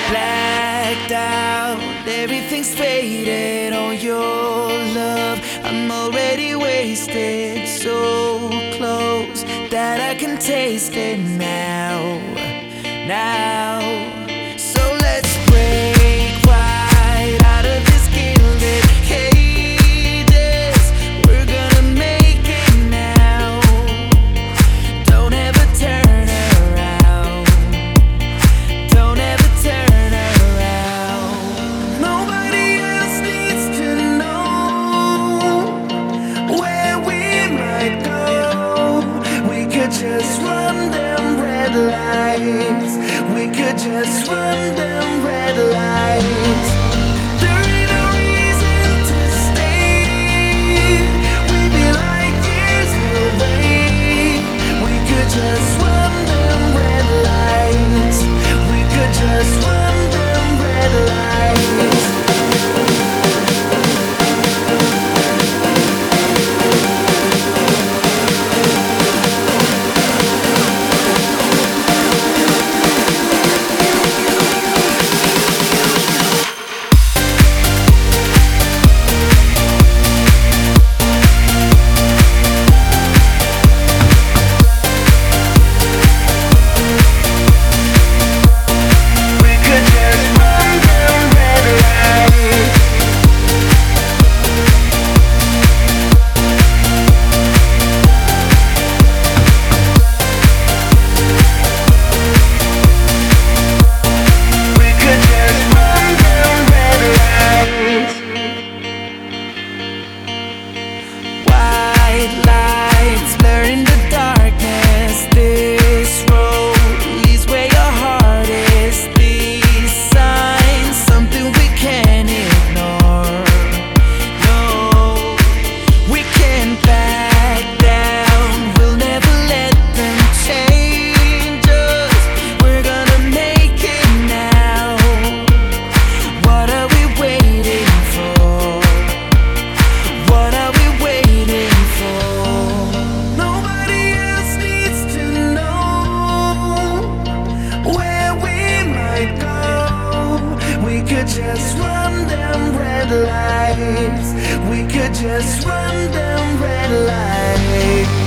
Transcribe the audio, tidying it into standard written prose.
Blacked out, everything's faded on your love. I'm already wasted, so close that I can taste it now. So let's break right out of this gilded cages. We're gonna make it now. Don't ever turn around. Don't ever turn around. Nobody else needs to know where we might go. We could just run them red lights. We could just run them red lights. There ain't no reason to stay. We'd be like years away. We could just run them red lights. We could just run them red lights. Lights blurring the darkness. This road leads where your heart is. These signs, something we can't ignore. No, we can't back down. We'll never let them change us. We're gonna make it now. What are we waiting for? What are we waiting for? Nobody else needs to know where we might go. We could just run them red lights. We could just run them red lights.